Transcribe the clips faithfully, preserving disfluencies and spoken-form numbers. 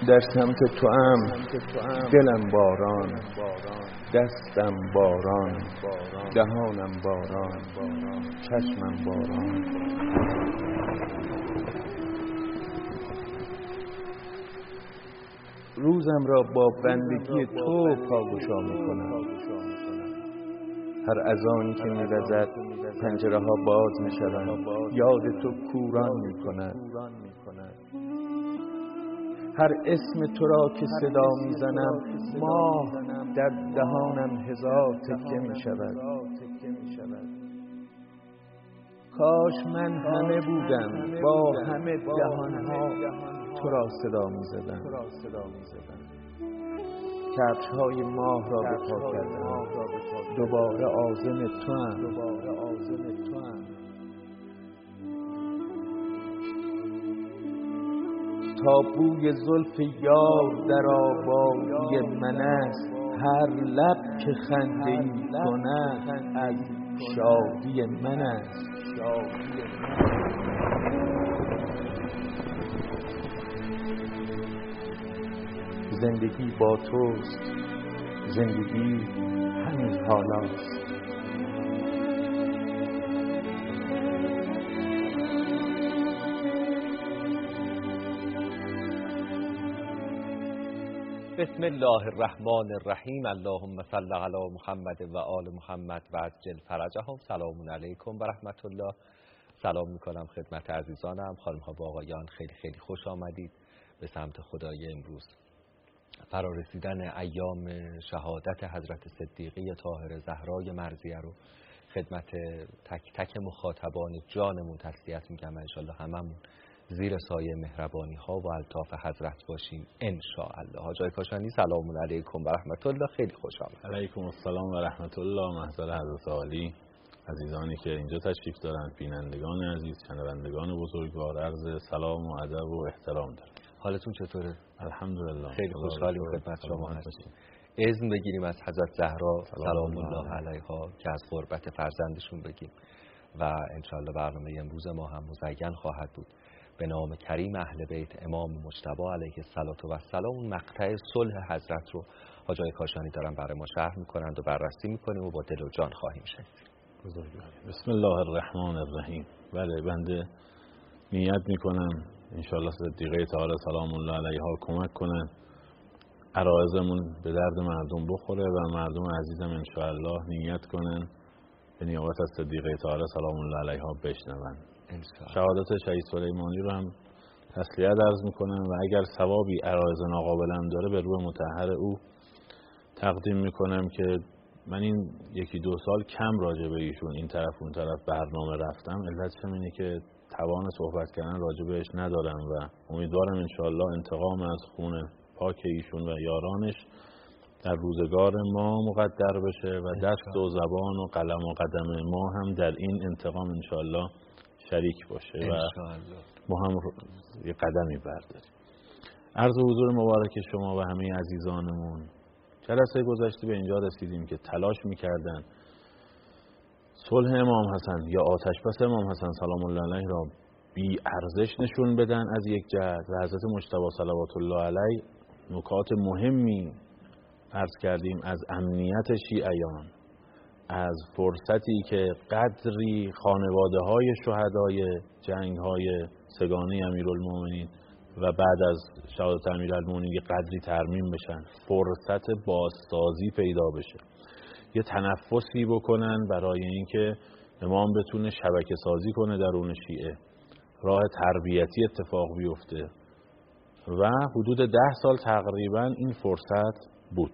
در سمت تو ام دلم باران، دستم باران، دهانم باران، چشمم باران. روزم را با بندگی تو پاگشا میکنم. هر اذانی که می‌وزد پنجره ها باز میشوند، یاد تو کوران میکند. هر اسم تو را که صدا میزنم، ماه در دهانم هزار تکه میشود. کاش من همه بودم با همه دهانها تو را صدا میزدم. کفش های ماه را به پا کردم، دوباره عازم تو ام. تا بوی زلف یار در آبادی من است، هر لب که خنده‌ای کند از شادی من است. زندگی با توست، زندگی همین حالاست. بسم الله الرحمن الرحیم. اللهم صل علی محمد و آل محمد و عجل فرجهم. سلام علیکم و رحمت الله. سلام میکنم خدمت عزیزانم، خانم ها و آقایان. خیلی خیلی خوش آمدید به سمت خدای امروز. فرارسیدن ایام شهادت حضرت صدیقه طاهره زهرای مرضیه رو خدمت تک تک مخاطبان جانمون تسلیت میگم. انشالله هممون زیر سایه مهربانی ها و الطاف حضرت باشیم ان شاء الله. حاج آقای کاشانی سلام علیکم و رحمت الله. خیلی خوش آمد. علیکم السلام و رحمت الله. محضر حضرت عالی، عزیزانی که اینجا تشریف دارند، بینندگان عزیز، شنوندگان بزرگوار، عرض سلام و ادب و احترام دارم. حالتون چطوره؟ الحمدلله. خیلی خوشحالیم خدمت شما هستیم. اذن بگیریم از حضرت زهرا سلام الله علیها که از قربت فرزندشون بگیم و انشالله برنامه امروز ما هم مزین خواهد بود. به نام کریم اهل بیت امام مجتبی علیه السلام اون مقطع صلح حضرت رو حاج آقای کاشانی دارن برای ما شرح میکنند و بررسی میکنیم و با دل و جان خواهیم شنید. بسم الله الرحمن الرحیم. بله، بنده نیت میکنم انشالله صدیقه طاهره سلام الله علیها کمک کنن عرایضمون به درد مردم بخوره و مردم عزیزم انشالله نیت کنن به نیابت از صدیقه طاهره سلام الله علیها بشنون. شهادت شهید سلیمانی رو هم تسلیت عرض میکنم و اگر ثوابی عرایض ناقابلم داره به روح مطهر او تقدیم میکنم که من این یکی دو سال کم راجع به ایشون این طرف اون طرف برنامه رفتم. علتش اینه که توان صحبت کردن راجع بهش ندارم و امیدوارم انشاءالله انتقام از خون پاک ایشون و یارانش در روزگار ما مقدر بشه و دست و زبان و قلم و قدم ما هم در این انتقام انشاءالله شریک باشه و ما هم یه قدمی برداریم. عرض حضور مبارک شما و همه عزیزانمون، جلسه گذشته به اینجا رسیدیم که تلاش میکردن صلح امام حسن یا آتش بس امام حسن سلام الله علیه را بی ارزش نشون بدن از یک جهت و حضرت مجتبی صلوات الله علیه نکات مهمی عرض کردیم از امنیت شیعیان، از فرصتی که قدری خانواده های شهدای جنگ های سگانه امیرالمومنین و بعد از شهادت امیرالمومنین قدری ترمیم بشن، فرصت بازسازی پیدا بشه، یه تنفسی بکنن برای اینکه امام بتونه شبکه سازی کنه درون شیعه، راه تربیتی اتفاق بیفته و حدود ده سال تقریبا این فرصت بود.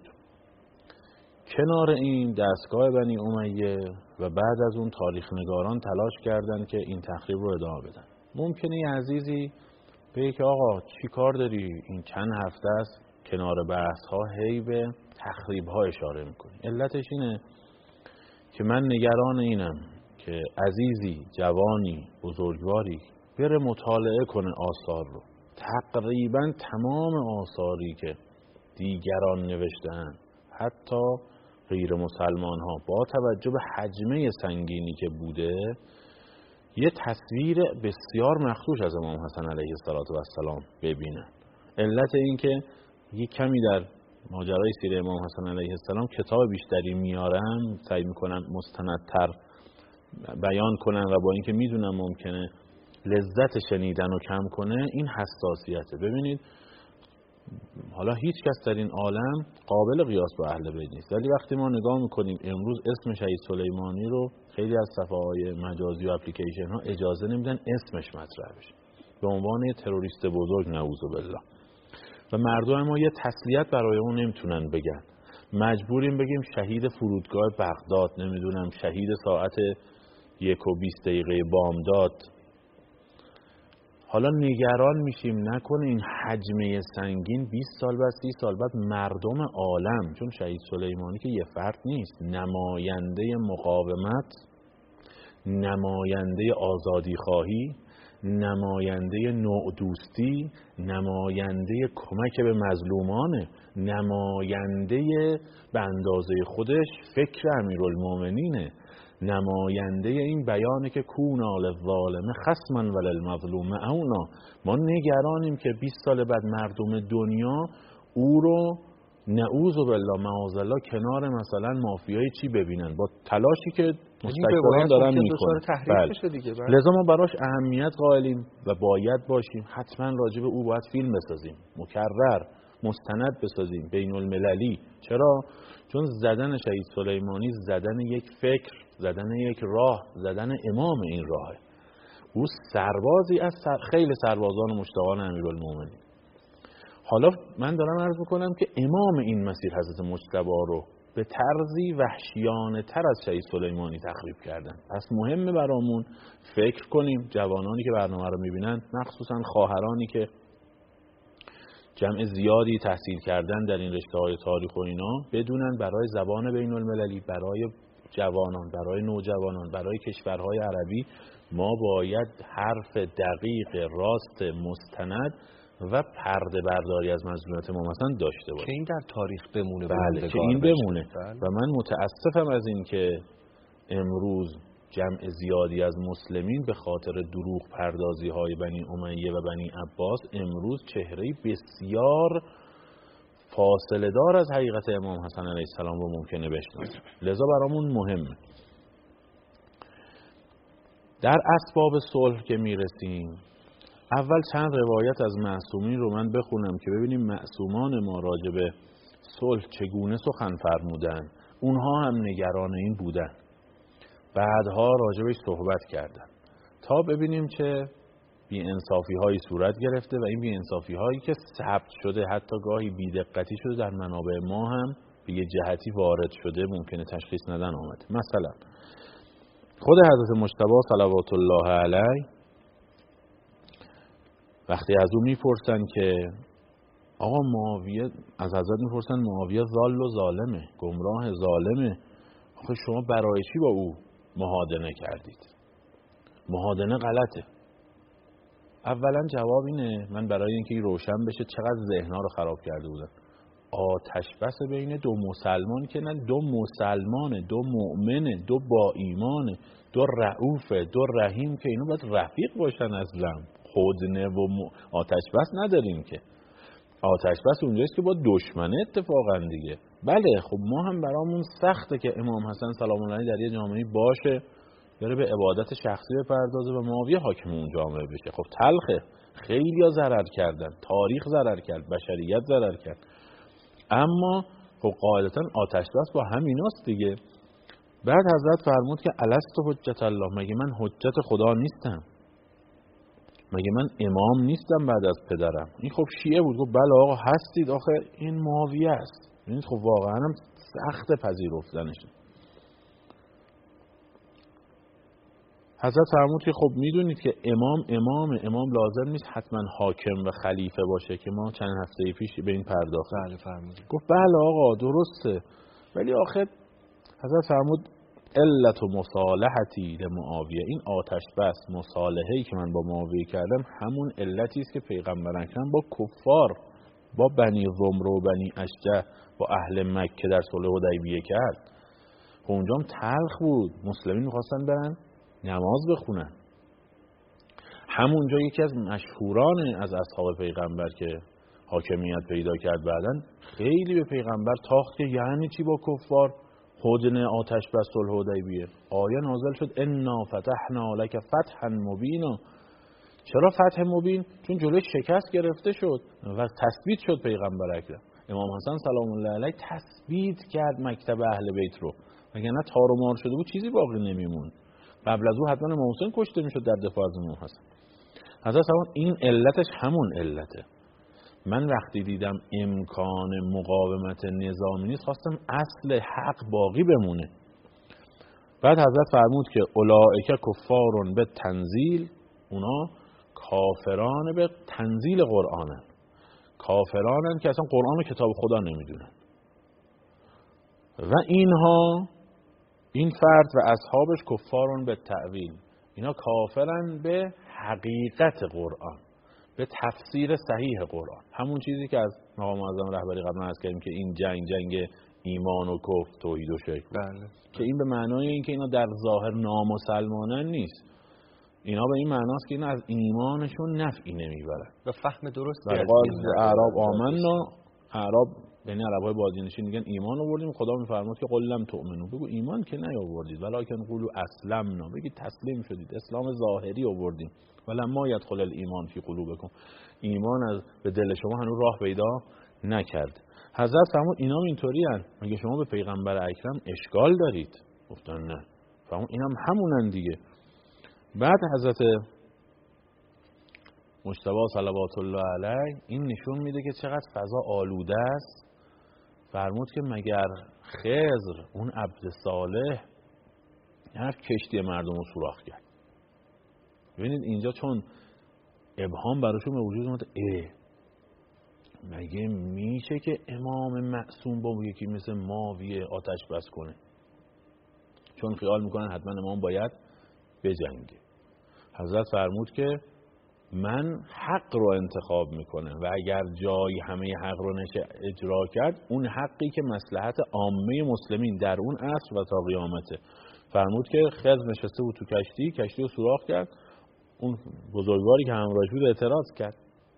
کنار این دستگاه بنی امیه و بعد از اون تاریخ نگاران تلاش کردند که این تخریب رو ادامه بدن. ممکنه یه عزیزی بگه که آقا چی کار داری این چند هفته است کنار بحث ها هی به تخریب ها اشاره میکنی. علتش اینه که من نگران اینم که عزیزی جوانی بزرگواری بره مطالعه کنه آثار رو. تقریبا تمام آثاری که دیگران نوشتن حتی غیر مسلمان ها با توجه به حجمه سنگینی که بوده یه تصویر بسیار مخدوش از امام حسن علیه السلام ببینن. علت این که یک کمی در ماجرای سیره امام حسن علیه السلام کتاب بیشتری میارم، سعی میکنم مستندتر بیان کنم و با اینکه میدونم ممکنه لذت شنیدن رو کم کنه، این حساسیته. ببینید حالا هیچ کس در این عالم قابل قیاس با اهل بیت نیست، ولی وقتی ما نگاه میکنیم امروز اسم شهید سلیمانی رو خیلی از صفحه‌های مجازی و اپلیکیشن ها اجازه نمیدن اسمش مطرح بشه به عنوان تروریست بزرگ، نعوذ بالله. و مردم ما یه تسلیت برای اون نمیتونن بگن، مجبوریم بگیم شهید فرودگاه بغداد، نمیدونم شهید ساعت یک و بیست دقیقه بامداد. حالا نگران میشیم نکنه این حجمه سنگین بیست سال بعد سی سال بعد مردم عالم، چون شهید سلیمانی که یه فرد نیست، نماینده مقاومت، نماینده آزادی خواهی، نماینده نوع دوستی، نماینده کمک به مظلومانه، نماینده به اندازه خودش فکر امیرالمومنینه، نماینده این بیانه که کون للظالم خصما وللمظلوم اونا. ما نگرانیم که بیست سال بعد مردم دنیا او رو نعوذ بالله معاذالله کنار مثلا مافیای چی ببینن، با تلاشی که مستکبران دارن میکنن. بله. لذا ما براش اهمیت قائلیم و باید باشیم، حتما راجع به او باید فیلم بسازیم، مکرر مستند بسازیم بین المللی. چرا؟ چون زدن شهید سلیمانی زدن یک فکر، زدن یک راه، زدن امام این راهه. او سربازی از سر... خیلی سربازان و مشتاقان امیرالمومنین. حالا من دارم عرض میکنم که امام این مسیر حضرت مجتبی رو به طرزی وحشیانه تر از شهید سلیمانی تخریب کردن. پس مهمه برامون فکر کنیم، جوانانی که برنامه رو میبینن، مخصوصا خواهرانی که جمع زیادی تحصیل کردن در این رشته‌های تاریخ و اینا، بدونن برای زبان بین المللی، برای جوانان، برای نوجوانان، برای کشورهای عربی ما باید حرف دقیق، راست، مستند و پرده برداری از مظلومیت ما مثلا داشته باشیم که این در تاریخ بمونه. بله که این بمونه. و من متاسفم از این که امروز جمع زیادی از مسلمین به خاطر دروغ پردازی های بنی امیه و بنی عباس امروز چهره بسیار فاصله دار از حقیقت امام حسن علیه السلام رو ممکنه بشناسیم. لذا برامون مهمه در اسباب صلح که میرسیم اول چند روایت از معصومین رو من بخونم که ببینیم معصومان ما راجع به صلح چگونه سخن فرمودن. اونها هم نگران این بودن، بعدها راجبش صحبت کردن تا ببینیم چه بی‌انصافی هایی صورت گرفته و این بی‌انصافی هایی که ثبت شده، حتی گاهی بی‌دقتی شده در منابع ما هم به یه جهتی وارد شده، ممکنه تشخیص ندن آمده. مثلا خود حضرت مجتبی صلوات الله علیه وقتی از او میپرسن که آقا معاویه، از حضرت میپرسن معاویه ضال و ظالمه، گمراه ظالمه، آخه شما برای چی با او محادنه کردید؟ محادنه غلطه. اولا جواب اینه، من برای اینکه روشن بشه چقدر ذهن‌ها رو خراب کرده بودن، آتش بس بین دو مسلمان که نه دو مسلمانه، دو مؤمنه، دو با ایمانه، دو رؤوفه، دو رحیم که اینو باید رفیق باشن اصلا. خودنه و م... آتش بس نداریم که. آتش بس اونجاییست که با دشمنه اتفاقا دیگه. بله خب ما هم برامون سخته که امام حسن سلام الله علیه در یه جامعه باشه، داره به عبادت شخصی بپردازه و معاویه حاکم اون جامعه بشه. خب تلخه، خیلی ها ضرر کردن، تاریخ ضرر کرد، بشریت ضرر کرد، اما خب قاعدتا آتش بس با همیناست دیگه. بعد حضرت فرمود که الست حجت الله، مگه من حجت خدا نیستم؟ مگه من امام نیستم بعد از پدرم؟ این خب شیعه بود. گفت بله آقا هستید، آخه این معاویه است. این خب واقعا هم سخت پذیرفتنشه. حضرت فرمود که خب میدونید که امام امام امام لازم نیست حتما حاکم و خلیفه باشه که ما چند هفته پیش به این پرداختیم. بله فرمودید. گفت بله آقا درسته، ولی آخه حضرت فرمود علت و مصالحتی لمعاویه، این آتش بس مصالحه‌ای که من با معاویه کردم همون علتی است که پیغمبر اکرم با کفار، با بنی ضمره و بنی اشجع، با اهل مکه در صلح حدیبیه کرد. اونجا هم تلخ بود، مسلمین می‌خواستن برن نماز بخونن. همونجا یکی از مشهوران از اصحاب پیغمبر که حاکمیت پیدا کرد بعدن خیلی به پیغمبر تاخت که یعنی چی با کفار هدنه آتش بس صلح حدیبیه. آیه نازل شد انا فتحنا لک فتحا مبینا. چرا فتح مبین؟ چون جلوی شکست گرفته شد و تثبیت شد پیغمبر اکرم. امام حسن سلام الله علیه تثبیت کرد مکتب اهل بیت رو، وگرنه تار و مار شده بود چیزی باقی نمیمون. قبل از او حتما امام حسین کشته میشد در دفاع از امام حسن. حضرت این علتش همون علته. من وقتی دیدم امکان مقاومت نظامی نیست خواستم اصل حق باقی بمونه. بعد حضرت فرمود که اولئک کفارون به تنزیل، اونا کافران به تنزیل قرآنن، کافرانن که اصلا قرآن و کتاب خدا نمیدونن. و اینها این فرد و اصحابش کفارون به تأویل، اینا کافرن به حقیقت قرآن، به تفسیر صحیح قرآن. همون چیزی که از مقام معظم رهبری قبلا عرض کردیم که این جنگ جنگ ایمان و کفر، توحید و شرک، بله. که این به معنای این که اینا در ظاهر نامسلمانن نیست. اینا به این معناست که اینا از ایمانشون نفعی نمیبرن. و فهم درست در قاض اعراب آمنا، اعراب یعنی عربای بادیانشین میگن ایمان آوردیم، خدا میفرماد که قل لم تؤمنوا، بگو ایمان که نیاوردید، ولکن قولوا اسلمنا، بگید تسلیم شدید، اسلام ظاهری آوردیم. ولما یدخل الایمان فی قلوبکم، ایمان از به دل شما هنوز راه پیدا نکرد. حضرت فرمود اینا اینطوری ان، مگه شما به پیغمبر اکرم اشکال دارید؟ گفتن نه. فرمود اینم همونن دیگه. بعد حضرت مجتبی صلوات الله علیه این نشون میده که چقدر فضا آلوده است. فرمود که مگر خضر اون عبد صالح هر کشتی مردم رو سوراخ کرد. ببینید اینجا چون ابهام براشون به وجود اومد، اه مگه میشه که امام معصوم با یکی مثل ماویه آتش بس کنه؟ چون خیال میکنن حتما امام باید بجنگه. حضرت فرمود که من حق رو انتخاب میکنم و اگر جایی همه حق رو نشه اجرا کرد، اون حقی که مصلحت عامه مسلمین در اون عصر و تا قیامته. فرمود که خضر نشسته بود تو کشتی، کشتی رو سوراخ کرد، اون بزرگواری که همراهش بود اعتراض کرد،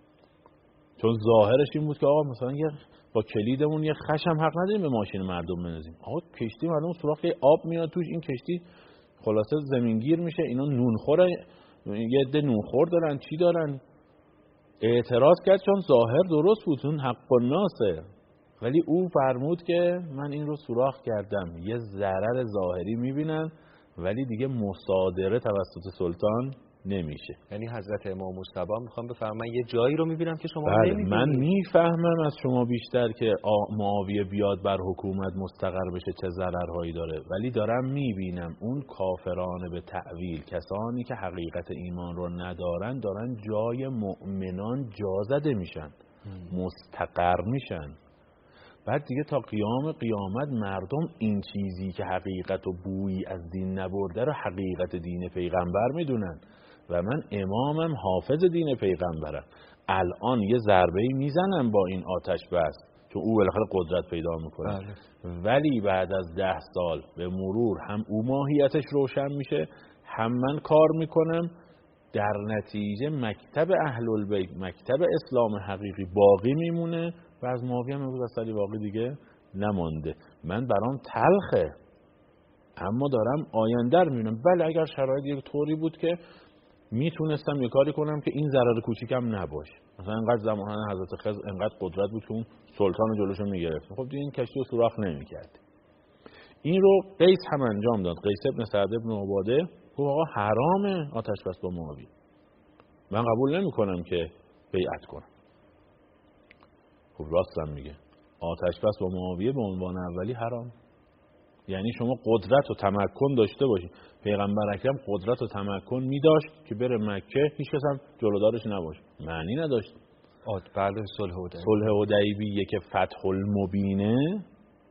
چون ظاهرش این بود که آقا مثلا یه با کلیدمون یه خشم حق نداریم به ماشین مردم بنازیم. آقا کشتی مردم سوراخ، آب میاد توش، این کشتی خلاصه زمینگیر میشه، اینا نونخوره، یه عده نونخور دارن، چی دارن؟ اعتراض کرد چون ظاهر درست بود، اون حق الناسه. ولی او فرمود که من این رو سوراخ کردم، یه ضرر ظاهری میبینن ولی دیگه مصادره توسط سلطان نمیشه. یعنی حضرت امام مجتبی میخوام بفرماین یه جایی رو میبینم که شما بله، نمیبینید. من میفهمم از شما بیشتر که معاویه بیاد بر حکومت مستقر بشه چه ضررهایی داره، ولی دارم میبینم اون کافرانه به تأویل، کسانی که حقیقت ایمان رو ندارن، دارن جای مؤمنان جا زده میشن، مستقر میشن. بعد دیگه تا قیام قیامت مردم این چیزی که حقیقت و بویی از دین نبرده رو حقیقت دین پیغمبر میدونن و من امامم حافظ دین پیغمبرم. الان یه ضربه‌ای میزنم با این آتش بس چون او بالاخره قدرت پیدا میکنه، ولی بعد از ده سال به مرور هم او ماهیتش روشن میشه، هم من کار میکنم، در نتیجه مکتب اهل البیت، مکتب اسلام حقیقی باقی میمونه و از معاویه هم امروز اثری باقی دیگه نمانده. من برام تلخه اما دارم آینده رو میبینم. بله اگر شرایط یک طوری بود که میتونستم یه کاری کنم که این ضرر کوچیکم نباشه، مثلا انقدر زمان حضرت خضر انقدر قدرت بود که اون سلطان جلوشو میگرفت، خب دیگه این کشتی رو سوراخ نمیکرد. این رو قیس هم انجام داد. قیس ابن سعد ابن عباده گفت آقا حرامه آتش بس با معاویه، من قبول نمی کنم که بیعت کنم. خب راستم میگه، آتش بس با معاویه به عنوان اولی حرام. یعنی شما قدرت و تمکن داشته باشید. پیغمبر اکرم قدرت و تمکن می داشت که بره مکه، هیچ کس هم جلودارش نباشه، معنی نداشت. آد بله صلح حدیبیه. صلح حدیبیه که فتح المبینه،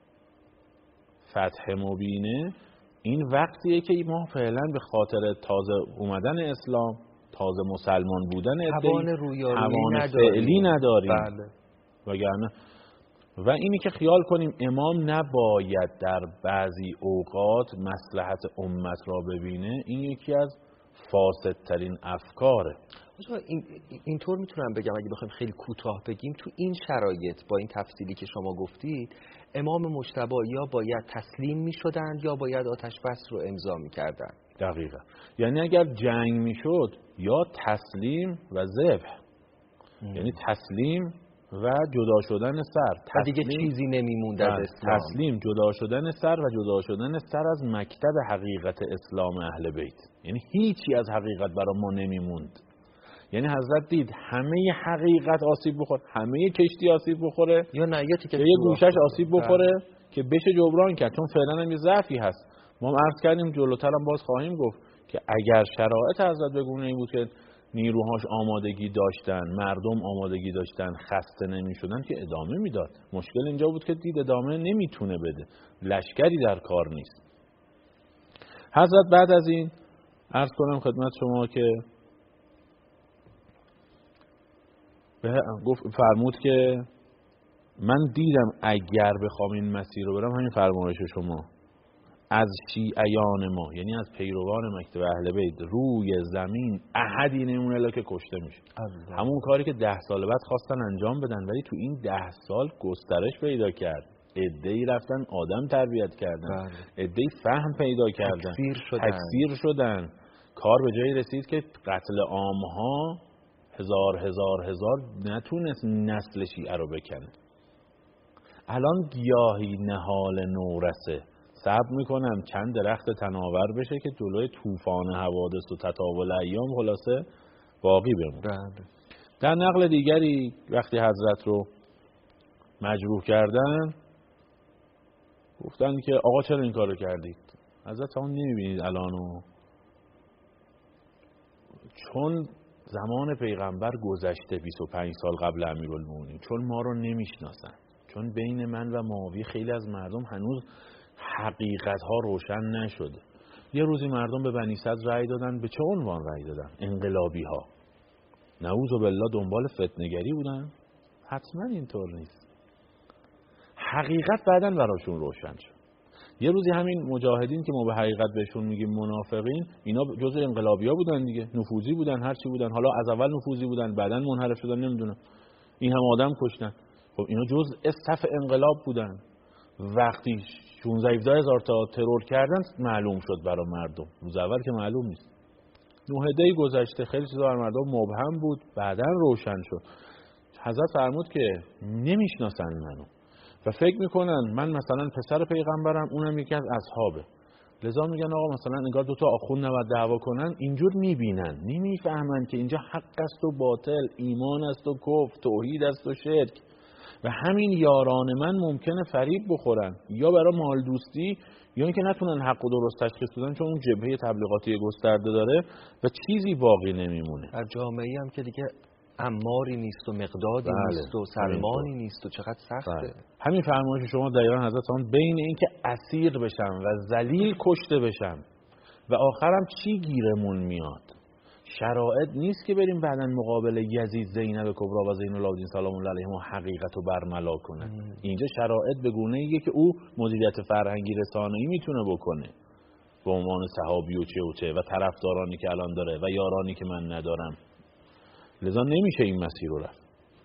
فتح مبینه، این وقتیه که ما فعلا به خاطر تازه اومدن اسلام، تازه مسلمان بودن توان رویارویی توان فعلی نداریم. بله. وگرنه و اینی که خیال کنیم امام نباید در بعضی اوقات مصلحت امت را ببینه، این یکی از فاسدترین افکاره. این اینطور میتونم بگم اگه بخوایم خیلی کوتاه بگیم، تو این شرایط با این تفصیلی که شما گفتید امام مجتبی یا باید تسلیم میشدند یا باید آتش بس رو امضا میکردند. دقیقا. یعنی اگر جنگ میشد یا تسلیم و ذبح، یعنی تسلیم و جدا شدن سر، و دیگه چیزی نمیموند از اسلام. تسلیم، جدا شدن سر و جدا شدن سر از مکتب حقیقت اسلام اهل بیت. یعنی هیچی از حقیقت برای ما نمیموند. یعنی حضرت دید همه حقیقت آسیب بخوره، همه کشتی آسیب بخوره، یا نه یا یه گوشش آسیب بخوره که بشه جبران کرد، چون فعلا هم یه ضعفی هست. ما عرض کردیم جلوتر هم باز خواهیم گفت که اگر شرایط حضرت به گونه‌ای بود که نیروهاش آمادگی داشتن، مردم آمادگی داشتن، خسته نمی‌شدن که ادامه میداد. مشکل اینجا بود که دید ادامه نمیتونه بده، لشکری در کار نیست. حضرت بعد از این عرض کنم خدمت شما که گفت فرمود که من دیدم اگر بخوام این مسیر رو برم، همین فرمایش شما، از شیعیان ما یعنی از پیروان مکتب اهل بیت روی زمین احدی نمونه الا که کشته میشه. همون کاری که ده سال بعد خواستن انجام بدن، ولی تو این ده سال گسترش پیدا کرد. عده‌ای رفتن آدم تربیت کردن، عده‌ای فهم پیدا کردن، تکثیر شدن. تکثیر شدن. کار به جایی رسید که قتل عامها هزار هزار هزار نتونست نسل شیعه رو بکنه. الان گیاهی نهال نورسه، صبر میکنم چند درخت تناور بشه که جلوی طوفان حوادث و تطاول ایام خلاصه باقی بمونه. در نقل دیگری وقتی حضرت رو مجروح کردن گفتن که آقا چرا این کارو کردید؟ حضرت همون نمیبینید الانو؟ چون زمان پیغمبر گذشته بیست و پنج سال قبل امیرالمومنین، چون ما رو نمیشناسن، چون بین من و معاویه خیلی از مردم هنوز حقیقت ها روشن نشده. یه روزی مردم به بنی صدر رأی دادن. به چه عنوان رأی دادن؟ انقلابی ها. نعوذ بالله دنبال فتنه‌گری بودن؟ حتما اینطور نیست. حقیقت بعداً براشون روشن شد. یه روزی همین مجاهدین که ما به حقیقت بهشون میگیم منافقین، اینا جزء انقلابی‌ها بودن دیگه، نفوذی بودن، هر چی بودن. حالا از اول نفوذی بودن، بعداً منحرف شدن، نمیدونم. این هم آدم کشتن. خب اینا جزء صف انقلاب بودن. وقتی شانزده هزار هزار تا ترور کردن معلوم شد برای مردم. روز اول که معلوم نیست. نوهده‌ای گذشته، خیلی چیزا بر مردم مبهم بود، بعداً روشن شد. حضرت فرمود که نمیشناسن منو و فکر میکنن من مثلا پسر پیغمبرم، اونم یکی از اصحابه، لذا میگن آقا مثلا انگار دو تا آخوند نباید دعوا کنن. اینجور میبینن، نمیفهمن که اینجا حق است و باطل، ایمان است و کفر، توحید است و شرک. و همین یاران من ممکنه فریب بخورن، یا برای مال دوستی، یا اینکه نتونن حق و درست تشخیص بدن، چون اون جبهه تبلیغاتی گسترده داره و چیزی باقی نمیمونه. در جامعه‌ای هم که دیگه عماری نیست و مقدادی بله. نیست و سلمانی نیست و چقدر سخته. بله. همین فرمایش شما دقیقاً حضرت فرمود بین این که اسیر بشم و ذلیل کشته بشم و آخرم چی گیرمون میاد؟ شرایط نیست که بریم بعداً مقابل یزید، زینب کبری و زین العابدین سلام الله علیهم حقیقت رو برملا کنن. ام. اینجا شرایط به گونه‌ایه که او مدیریت فرهنگی رسانه‌ای میتونه بکنه به عنوان صحابی و چه و چه و طرفدارانی که الان داره و یارانی که من ندارم. لذا نمیشه این مسیر رو رفت.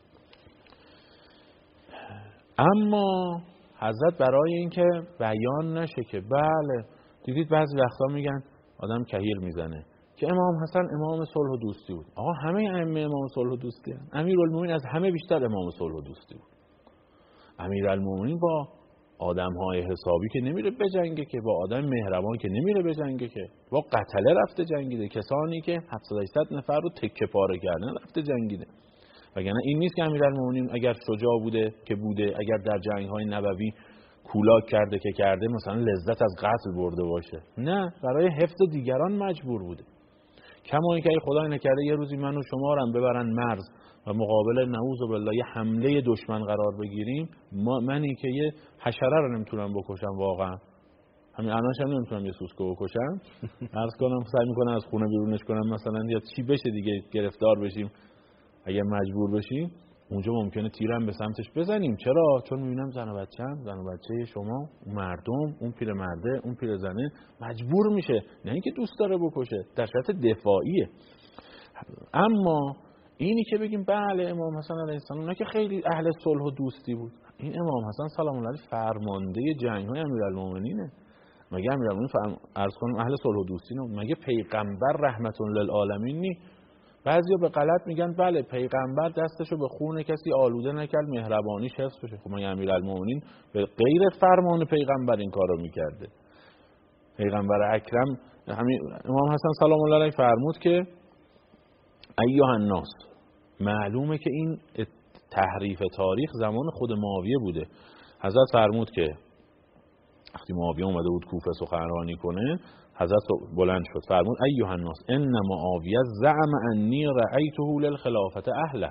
اما حضرت برای اینکه بیان نشه که بله دیدید بعضی وقتا میگن آدم کهیر میزنه که امام حسن امام صلح و دوستی بود. آقا همه ائمه امام صلح و دوستی هستند. امیرالمومنین از همه بیشتر امام صلح و دوستی بود. امیرالمومنین با آدم‌های حسابی که نمیره بجنگه، که با آدم مهربان که نمیره بجنگه، که با قتله رفته جنگیده، کسانی که هفتصد هشتصد نفر رو تکه پاره کردن رفته جنگیده. وگرنه این نیست که امیرالمومنین اگر شجاع بوده که بوده، اگر در جنگ‌های نبوی کولاک کرده که کرده، مثلا لذت از قتل برده باشه. نه، برای حفظ دیگران مجبور بوده. کما اینکه ای خدای نکرده یه روزی من و شما رو ببرن مرز و مقابل نعوذ بالله یه حمله دشمن قرار بگیریم، ما منی که یه حشره رو نمیتونم بکشم، واقعا همین الانش هم نمیتونم یه سوسکو بکشم، عرض کنم سعی میکنم از خونه بیرونش کنم مثلا، یا چی بشه دیگه گرفتار بشیم اگه مجبور بشیم. اونجا ممکنه تیرم به سمتش بزنیم. چرا؟ چون میبینم زن و بچه‌م، زن و بچه شما، اون مردم، اون پیرمرده، اون پیرزنه مجبور میشه، نه اینکه دوست داره بکشه، در شرط دفاعیه. اما اینی که بگیم بله امام حسن علیه السلام، نه که خیلی اهل صلح و دوستی بود، این امام حسن سلام الله علیه فرمانده جنگ‌های امیرالمومنینه. مگه امیرالمومنین فرم... عرض کنم اهل صلح و دوستی نه؟ مگه پیغمبر رحمت للعالمین نی؟ بعضیا به غلط میگن بله پیغمبر دستشو به خون کسی آلوده نکرد، مهربانیش حفظ بشه. خب مگه امیرالمومنین به غیر فرمان پیغمبر این کارو میکرده؟ پیغمبر اکرم همین امام حسن سلام الله علیه فرمود که ایها الناس، معلومه که این تحریف تاریخ زمان خود معاویه بوده. حضرت فرمود که وقتی معاویه اومده بود کوفه سخنرانی کنه، حضرت بلند شد فرمود ایها الناس ان معاویه زعم انی رأیته للخلافه اهلا.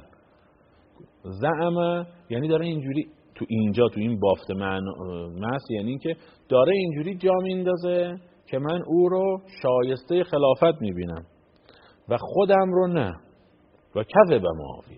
زعم یعنی داره اینجوری تو اینجا تو این بافت معنی یعنی که داره اینجوری جا میندازه که من او رو شایسته خلافت میبینم و خودم رو نه. و کذب معاویه،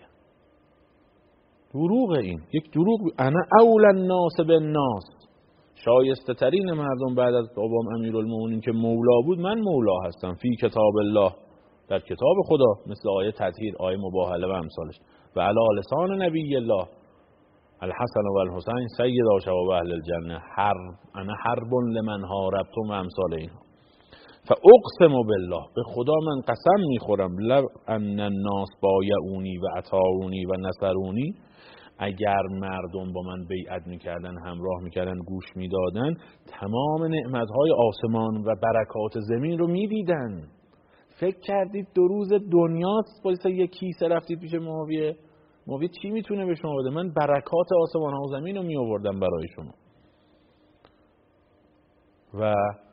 دروغ، این یک دروغ. انا اول الناس بالناس، شایسته ترین مردم بعد از بابام امیرالمومنین که مولا بود، من مولا هستم. فی کتاب الله، در کتاب خدا، مثل آیه تطهیر، آیه مباهله و امثالش. و علی لسان نبی الله الحسن و الحسین سیدا شباب اهل الجنه، حرب انا حرب لمن حاربتم و امثال اینها. فاقسم بالله، به خدا من قسم میخورم، لو ان الناس بایعونی و اطاعونی و نصرونی، اگر مردم با من بیعت میکردن، همراه میکردن، گوش میدادن، تمام نعمتهای آسمان و برکات زمین رو میدیدن. فکر کردید دو روز دنیاست باید یک کیسه رفتید پیش معاویه؟ معاویه چی میتونه به شما بده؟ من برکات آسمان ها و زمین رو میآوردم برای شما. و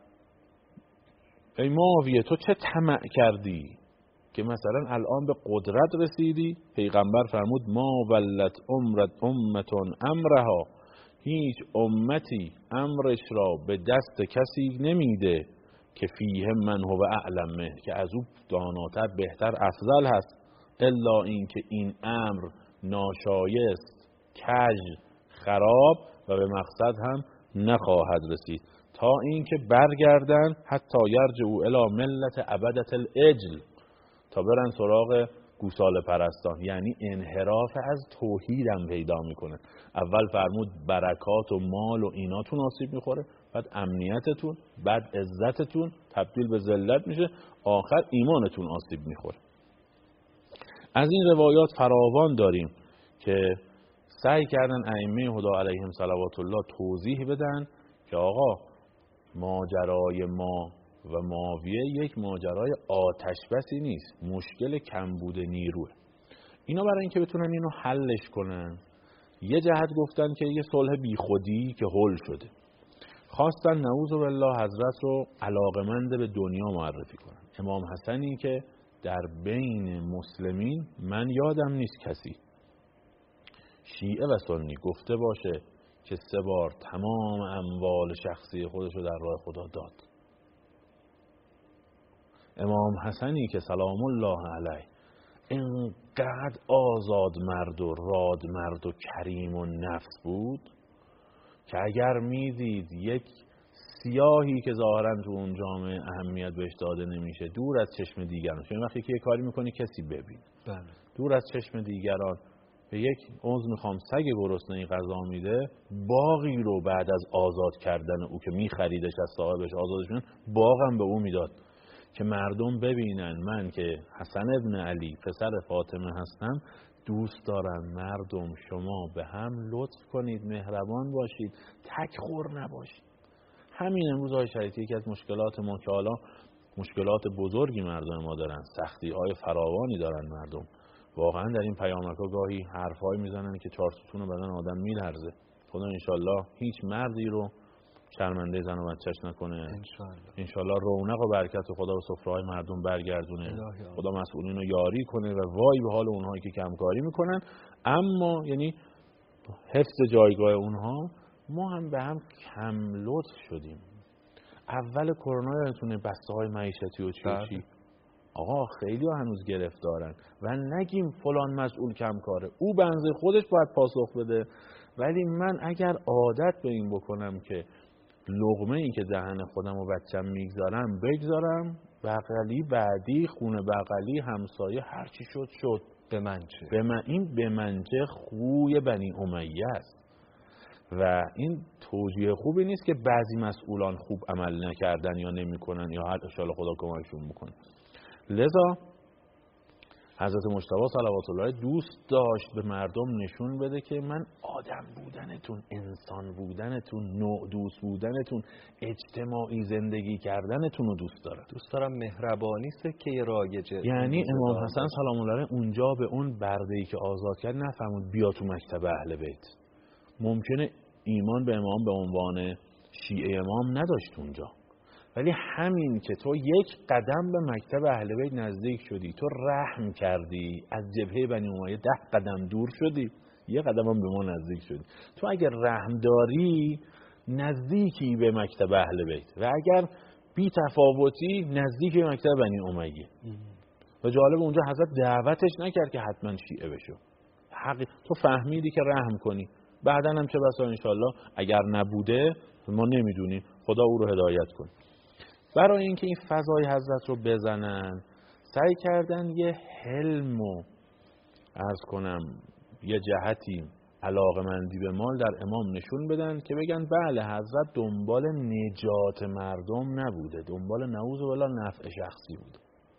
ای معاویه تو چه طمع کردی که مثلا الان به قدرت رسیدی؟ پیغمبر فرمود ما ولت امرت امتون امرها، هیچ امتی امرش را به دست کسی نمیده که فیه من هو اعلمه، که از او داناتر، بهتر، افضل هست، الا این که این امر ناشایست، کج، خراب و به مقصد هم نخواهد رسید، تا اینکه برگردن حتی یرجعوا الی ملت عبدة العجل، تا برن سراغ گوساله پرستان. یعنی انحراف از توحیدم پیدا میکنه. اول فرمود برکات و مال و ایناتون آسیب میخوره، بعد امنیتتون، بعد عزتتون تبدیل به ذلت میشه، آخر ایمانتون آسیب میخوره. از این روایات فراوان داریم که سعی کردن ائمه هدی علیهم صلوات الله توضیح بدن که آقا ماجرای ما و معاویه یک ماجرای آتش بسی نیست، مشکل کمبود نیروه. اینا برای اینکه بتونن اینو حلش کنن، یه جهت گفتن که یه صلح بیخودی که حل شده، خواستن نعوذ بالله حضرت رو علاقمند به دنیا معرفی کنن. امام حسنی که در بین مسلمین من یادم نیست کسی شیعه و سنی گفته باشه که سه بار تمام اموال شخصی خودش رو در راه خدا داد. امام حسنی که سلام الله علیه اینقدر آزاد مرد و راد مرد و کریم و نفس بود که اگر میدید یک سیاهی که ظاهرا تو اون جامعه اهمیت بهش داده نمیشه، دور از چشم دیگران، چون وقتی که یه کاری میکنی کسی ببین، بله. دور از چشم دیگران به یک عضو میخوام سگ گرسنه‌ای غذا میده، باغی رو بعد از آزاد کردن او که میخریدش از صاحبش، آزادش میدن، باغم به او میداد که مردم ببینن من که حسن ابن علی پسر فاطمه هستم، دوست دارم مردم شما به هم لطف کنید، مهربان باشید، تک خور نباشید. همین امروز های شریعتی یکی از مشکلات ما که حالا مشکلات بزرگی مردم ما دارن، سختی های فراوانی دارن مردم، واقعا در این پیامک ها گاهی حرفایی میزنن که چهار ستون بدن آدم میلرزه. خدا انشالله هیچ مردی رو شرمنده زن و بچه‌اش نکنه، انشالله رونق و برکت خدا و سفره‌های مردم برگردونه، خدا مسئولین رو یاری کنه و وای به حال اونهایی که کمکاری میکنن. اما یعنی حفظ جایگاه اونها، ما هم به هم کم لطف شدیم. اول کرونا یادتونه بسته های معیشتی و چی و چی، آقا خیلی ها هنوز گرفتارن و نگیم فلان مسئول کم کاره، او بنزه خودش باید پاسخ بده. ولی من اگر عادت به این بکنم که لقمه ای که دهن خودم و بچم میگذارم بگذارم، بغلی بعدی خونه بغلی همسایه هرچی شد شد به من چه؟ به من این به منچه خوی بنی امیه است و این توجیه خوبی نیست که بعضی مسئولان خوب عمل نکردن یا نمیکنن یا هر انشاءالله خدا کمکشون بکنه. لذا حضرت مجتبی صلوات الله دوست داشت به مردم نشون بده که من آدم بودنتون، انسان بودنتون، نوع دوست بودنتون، اجتماعی زندگی کردنتون رو دوست دارم. دوست دارم مهربانی سکه رایجه. یعنی امام حسن سلام الله علیه اونجا به اون برده‌ای که آزاد کرد نفرمود بیا تو مکتب اهل بیت. ممکنه ایمان به امام به عنوان شیعه امام نداشت اونجا، ولی همین که تو یک قدم به مکتب اهل بیت نزدیک شدی، تو رحم کردی، از جبهه بنی امیه ده قدم دور شدی، یه قدم هم به ما نزدیک شدی. تو اگر رحم داری نزدیکی به مکتب اهل بیت و اگر بی تفاوتی نزدیک به مکتب بنی امیه. و جالب اونجا حضرت دعوتش نکرد که حتما شیعه بشو. حقی تو فهمیدی که رحم کنی، بعداً هم چه بسا انشالله اگر نبوده ما نمیدونیم، خدا او رو هدایت کنه. برای اینکه این فضای حضرت رو بزنن سعی کردن یه حلم و عرض کنم یه جهتی علاقمندی به مال در امام نشون بدن که بگن بله حضرت دنبال نجات مردم نبوده، دنبال نعوذ بالله نفع شخصی بوده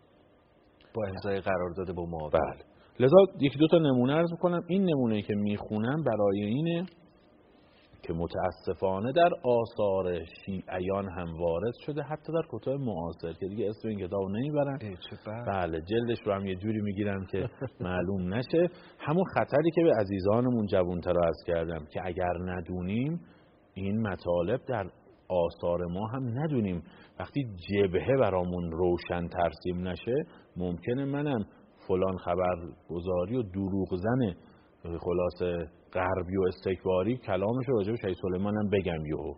با امضای قرارداد با معاون. بله. لذا یکی دو تا نمونه عرض می‌کنم. این نمونه‌ای که میخونم برای اینه که متاسفانه در آثار شیعیان هم وارد شده، حتی در کتاب معاصر که دیگه اسم این کتابو نمیبرن. بله جلدش رو هم یه جوری میگیرم که معلوم نشه. همون خطری که به عزیزانمون جوان‌تر عرض کردم که اگر ندونیم این مطالب در آثار ما هم ندونیم، وقتی جبهه برامون روشن ترسیم نشه ممکنه منم فلان خبرگزاری و دروغ زن خلاصه غربی و استکباری کلامش رو راجع به شهید سلیمان هم بگم یهو.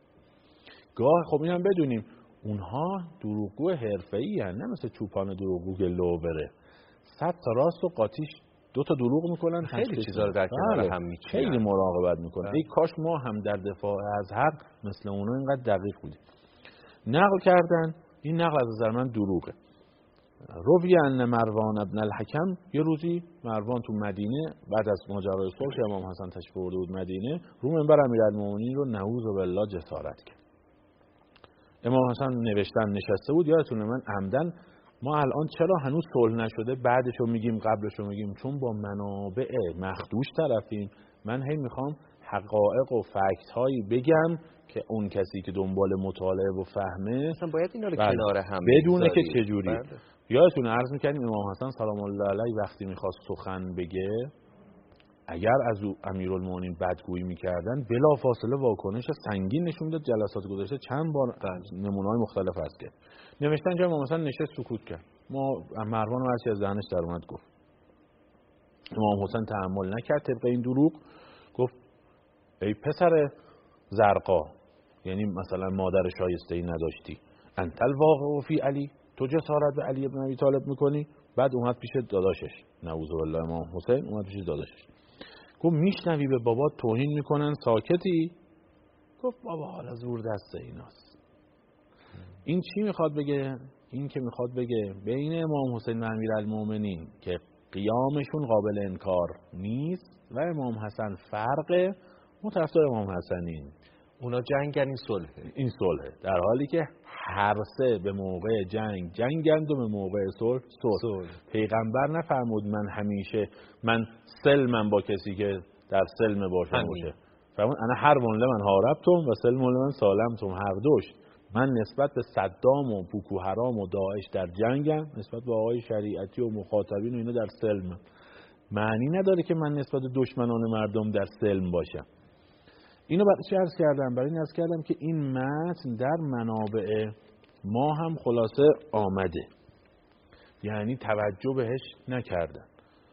گاه خب اینم بدونیم اونها دروغگو حرفه‌ای هستن، نه مثل چوپان دروغگو که لو بره. صد تا راست و قاطیش دو تا دروغ میکنن، خیلی چیزا رو در کنار هم میچینن، خیلی مراقبت میکنن. ای کاش ما هم در دفاع از حق مثل اونا اینقدر دقیق بودیم. نقل کردن، این نقل از نظر من دروغه. روی ان مروان ابن الحکم یه روزی مروان تو مدینه بعد از ماجرای صلح که امام حسن تشریف آورده بود مدینه، رو منبر امیرالمومنین رو نعوذ بالله جسارت کرد. امام حسن نوشتن نشسته بود، یادتونه من عمدن ما الان چرا هنوز صلح نشده بعدشو میگیم قبلشو میگیم، چون با منابع مخدوش طرفیم. من هی میخوام حقایق و فکت هایی بگم که اون کسی که دنبال مطالعه و فهمه مثلا باید اینا رو بله. کنار هم بدونه که چجوری. بله. یادتون عرض میکنیم امام حسن سلام الله علیه وقتی میخواست سخن بگه اگر از امیرالمومنین بدگویی میکردن بلا فاصله واکنش سنگین نشون میداد. جلسات گذاشته چند بار نمونه‌های مختلف هست که نوشتن که امام حسن نشست سکوت کرد، ما مروان هر چی از ذهنش در اومد گفت. امام حسن تحمل نکرد طبق این دروغ، گفت ای پسر زرقا، یعنی مثلا مادر شایسته ای نداشتی، انت الواقع فی علی، تو جسارت به علی ابن ابی طالب میکنی. بعد اومد پیش داداشش نعوذ بالله امام حسین، اومد پیش داداشش گفت میشنوی به بابا توهین میکنن ساکتی؟ گفت بابا حالا زور دست ایناست. این چی میخواد بگه؟ این که میخواد بگه بین امام حسین و امیرالمومنین که قیامشون قابل انکار نیست و امام حسن فرق متأثر امام حسنین. اونا جنگن، این صلحه. این صلحه، در حالی که هر سه به موقع جنگ جنگند و به موقع صلح صلح. پیغمبر نفرمود من همیشه من سلمم با کسی که در سلم باشم باشه. فرمود انا حرب لمن حاربتم و سلم لمن سالمتم. هر دوش من نسبت به صدام و بوکو حرام و داعش در جنگم، نسبت به آقای شریعتی و مخاطبین و اینا در سلم. معنی نداره که من نسبت به دشمنان مردم در سلم باشم. اینو برای چی عرض کردم؟ برای این عرض کردم که این متن در منابع ما هم خلاصه آمده، یعنی توجه بهش نکردن.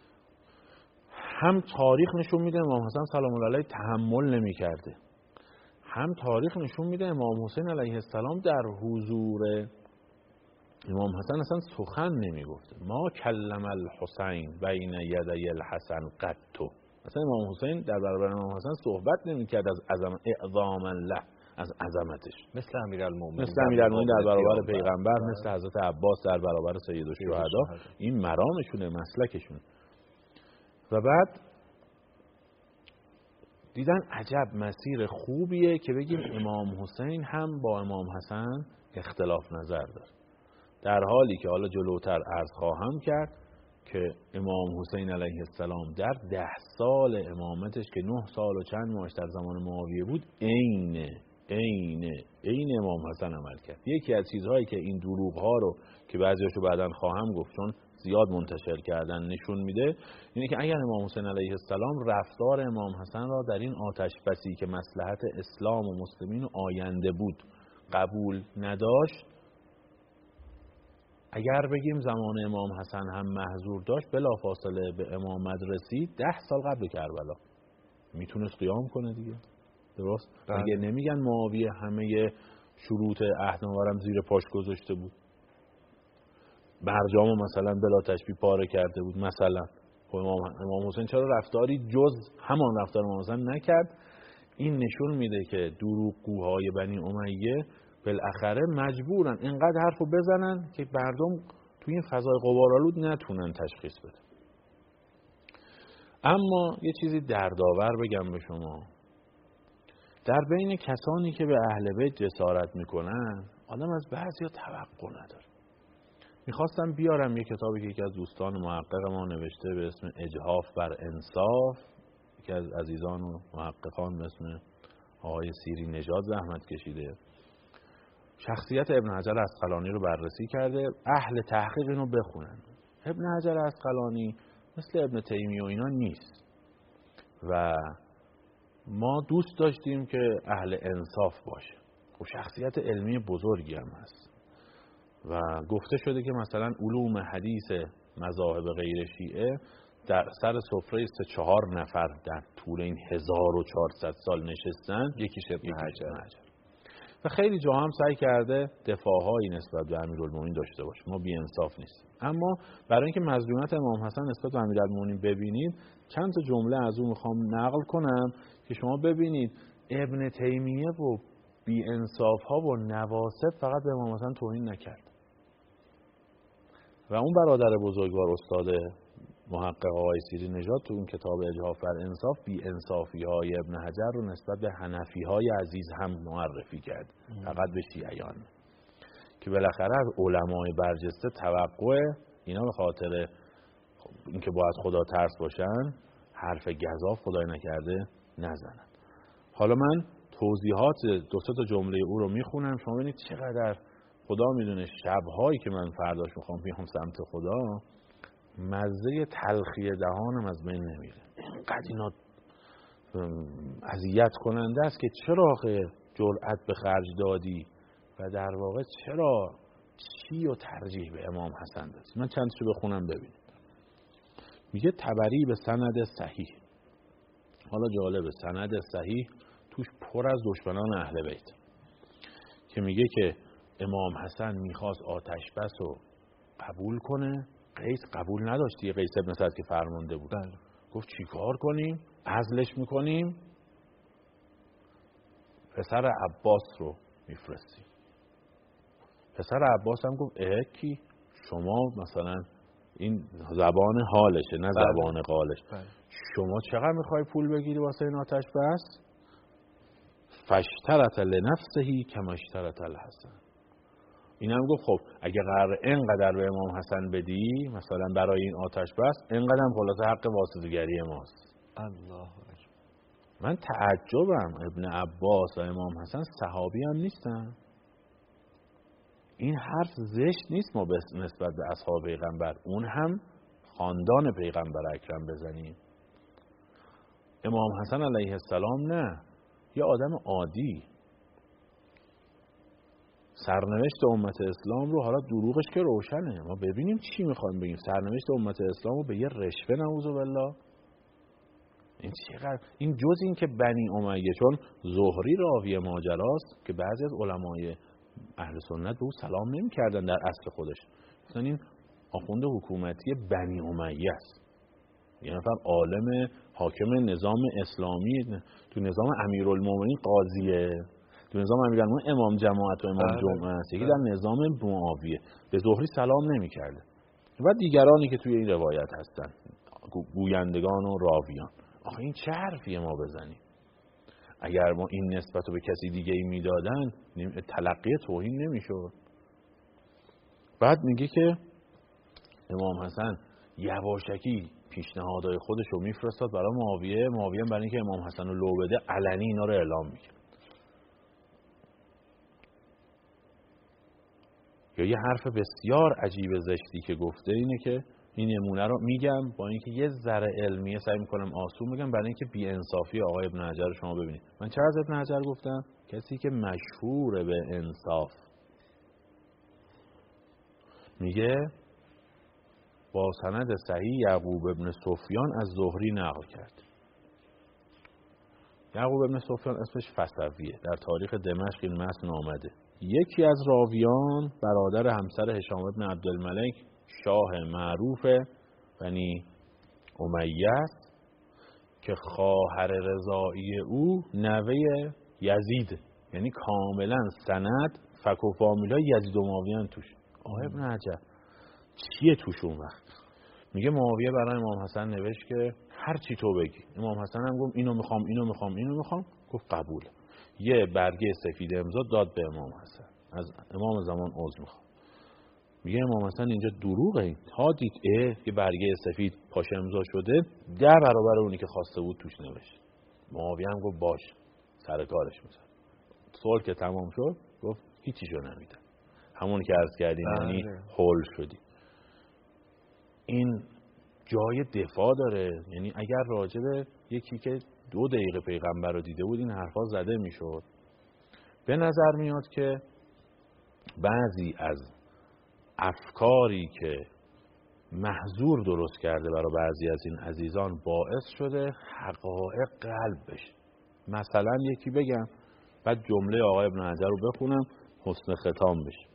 هم تاریخ نشون میده امام حسن سلام الله علیه تحمل نمی کرده، هم تاریخ نشون میده امام حسین علیه السلام در حضور امام حسن اصلا سخن نمیگفته. ما کلم الحسین بین یدی الحسن قطو. اصلا امام حسین در برابر امام حسن صحبت نمیکرد از عظمت اعظام الله، از عظمتش. مثل امیرالمومنین مثل امیرالمومنین در برابر پیغمبر، مثل حضرت عباس در برابر سید الشهدا. این مرامشونه، مسلکشون. و بعد دیدن عجب مسیر خوبیه که بگیم امام حسین هم با امام حسن اختلاف نظر داره. در حالی که حالا جلوتر عرض خواهم کرد که امام حسین علیه السلام در ده سال امامتش که نه سال و چند ماهش در زمان معاویه بود، عین عین عین امام حسن عمل کرد. یکی از چیزهایی که این دروغ ها رو که بعضیاشو بعداً خواهم گفت چون زیاد منتشر کردن نشون میده، اینه که اگر امام حسین علیه السلام رفتار امام حسن را در این آتش بسی که مصلحت اسلام و مسلمین و آینده بود قبول نداشت، اگر بگیم زمان امام حسن هم محظور داشت، بلافاصله به امامت رسید ده سال قبل کربلا، میتونست قیام کنه دیگه. درست؟ مگه نمیگن معاویه همه شروط عهد نوارم زیر پاش گذاشته بود، برجامو مثلا بلا تشبیه پاره کرده بود مثلا. امام امام حسین چرا رفتاری جز همان رفتار امام حسین نکرد؟ این نشون میده که دروغگوهای بنی امیه بالاخره مجبورن اینقدر حرفو بزنن که مردم توی این فضای غبارآلود نتونن تشخیص بدن. اما یه چیزی دردآور بگم به شما، در بین کسانی که به اهل بیت جسارت میکنن آدم از بعضیا توقع نداره. میخواستم بیارم یه کتابی که یکی از دوستان محقق ما نوشته به اسم اجحاف بر انصاف، یکی از عزیزان و محققان به اسم آقای سیری نژاد زحمت کشیده، شخصیت ابن حجر عسقلانی رو بررسی کرده. اهل تحقیق اینو بخونن. ابن حجر عسقلانی مثل ابن تیمیه و اینا نیست و ما دوست داشتیم که اهل انصاف باشه. خب شخصیت علمی بزرگی هم هست و گفته شده که مثلا علوم حدیث مذاهب غیر شیعه در سر سفره سه چهار نفر در طول این هزار و چهارصد سال نشستن، یکیش ابن حجر. و خیلی جا هم سعی کرده دفاعهایی نسبت به امیرالمومنین داشته باشه. ما بی انصاف نیست. اما برای اینکه مظلومیت امام حسن نسبت به امیرالمومنین ببینید، چند تا جمله از اون میخوام نقل کنم که شما ببینید ابن تیمیه و بی انصاف ها و نواسب فقط به امام حسن توهین نکرد. و اون برادر بزرگوار استاد محقق آقای سیری نژاد تو اون کتاب اجحاف بر انصاف بی انصافی های ابن حجر رو نسبت به حنفی های عزیز هم معرفی کرد، فقط به شیعیان، که بالاخره از علمای برجسته توقع اینا به خاطر اینکه باید خدا ترس باشن حرف گزاف خدای نکرده نزنن. حالا من توضیحات دو سه تا جمله او رو میخونم، شما ببینید چقدر خدا میدونه شبهایی که من فرداش میخوام بیام سمت خدا مزه تلخی دهانم از بین نمیره. اینقدر اینا اذیت کننده است که چرا جرأت به خرج دادی و در واقع چرا چی و ترجیح به امام حسن دادی. من چند شو بخونم ببینید. میگه طبری به سند صحیح، حالا جالبه سند صحیح توش پر از دشمنان اهل بیت، که میگه که امام حسن میخواست آتش بس رو قبول کنه، قیس قبول نداشت دیگه. قیس ابن سعد که فرمانده بود بله. گفت چی کار کنیم؟ عزلش میکنیم، پسر عباس رو میفرستیم. پسر عباس هم گفت اه کی؟ شما مثلا این زبان حالشه نه بله. زبان قالش بله. شما چقدر میخوای پول بگیری واسه این آتش بس؟ فاشترط لنفسه کما اشترط الحسن. این هم گفت خب اگه قرار اینقدر به امام حسن بدی مثلا برای این آتش بس، اینقدر هم خلاصه حق واسطه‌گری ماست. الله اکبر. من تعجبم ابن عباس و امام حسن صحابی هم نیستن. این حرف زشت نیست ما نسبت به اصحاب پیغمبر، اون هم خاندان پیغمبر اکرم بزنیم. امام حسن علیه السلام نه، یه آدم عادی. سرنوشت امت اسلام رو حالا دروغش که روشنه، ما ببینیم چی میخوایم بگیم. سرنوشت امت اسلام رو به یه رشوه نعوذ بالله. این چقدر این جز این که بنی امیه، چون زهری راوی ماجراست که بعضی از علمای اهل سنت به او سلام نمی‌کردن در اصل خودش. مثلا این آخوند حکومتی بنی امیه است، یه نفر عالم حاکم نظام اسلامی، تو نظام امیرالمومنین قاضیه، تو نظام امیرالمومنین امام جماعت و امام جمعه است، یکی در نظام معاویه. به زهری سلام نمی‌کرده. و دیگرانی که توی این روایت هستن، گویندگان و راویان. آخه این چه حرفیه ما بزنیم؟ اگر ما این نسبت رو به کسی دیگه ای میدادن تلقی توهین نمیشد. بعد میگه که امام حسن یواشکی پیشنهادهای خودش رو میفرستاد برای معاویه، معاویه برای اینکه امام حسن رو لو بده علنی اینا رو اعلام میکرد. یا یه حرف بسیار عجیب زشتی که گفته اینه که این نمونه رو میگم با اینکه یه ذره علمیه سعی میکنم آسون بگم، برای اینکه بی انصافی آقای ابن حجر رو شما ببینید. من چرا از ابن حجر گفتم؟ کسی که مشهور به انصاف. میگه با سند صحیح یعقوب ابن سفیان از زهری نقل کرد. یعقوب ابن سفیان اسمش فسویه، در تاریخ دمشق این متن آمده. یکی از راویان برادر همسر هشام ابن عبدالملک شاه معروف بنی امیه است که خواهر رضاعی او نوه یزید، یعنی کاملا سند فک و فامیلای یزید و معاویه توش. آقای ابن حجر چیه توش اون وقت؟ میگه معاویه برای امام حسن نوشت که هر چی تو بگی. امام حسن هم گفت اینو میخوام اینو میخوام اینو میخوام، گفت قبول. یه برگه سفید امضا داد به امام حسن، از امام زمان عذر میخوام. میگه امام حسن اینجا دروغه، این تا دید اه یه برگه سفید پاش امضا شده ده برابر اونی که خواسته بود توش نوشت. معاویه هم گفت باش، سر کارش میذاره. صلح که تمام شد گفت هیچیشو نمیدن، همون که عرض کردیم، یعنی هول شدی. این جای دفاع داره، یعنی اگر راجع به یکی که دو دقیقه پیغمبر رو دیده بود این حرفا زده میشد. به نظر میاد که بعضی از افکاری که محظور درست کرده برای بعضی از این عزیزان باعث شده حقایق قلب بشه. مثلا یکی بگم بعد جمله آقای ابن حجر رو بخونم حسن ختام بشه.